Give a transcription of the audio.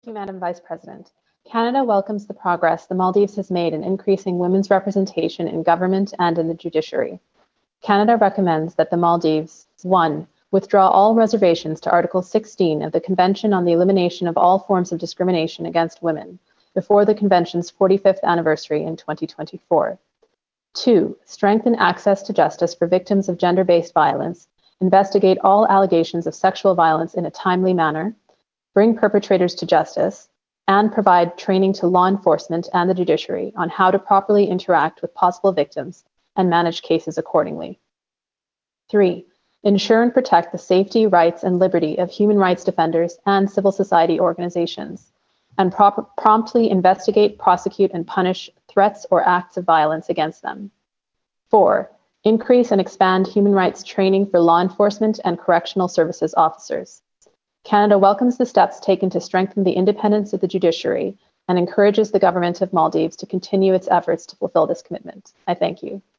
Thank you, Madam Vice President. Canada welcomes the progress the Maldives has made in increasing women's representation in government and in the judiciary. Canada recommends that the Maldives, 1. Withdraw all reservations to Article 16 of the Convention on the Elimination of All Forms of Discrimination Against Women before the Convention's 45th anniversary in 2024. 2. Strengthen access to justice for victims of gender-based violence, investigate all allegations of sexual violence in a timely manner, bring perpetrators to justice, and provide training to law enforcement and the judiciary on how to properly interact with possible victims and manage cases accordingly. 3. Ensure and protect the safety, rights, and liberty of human rights defenders and civil society organizations, and promptly investigate, prosecute, and punish threats or acts of violence against them. 4. Increase and expand human rights training for law enforcement and correctional services officers. Canada welcomes the steps taken to strengthen the independence of the judiciary and encourages the government of Maldives to continue its efforts to fulfill this commitment. I thank you.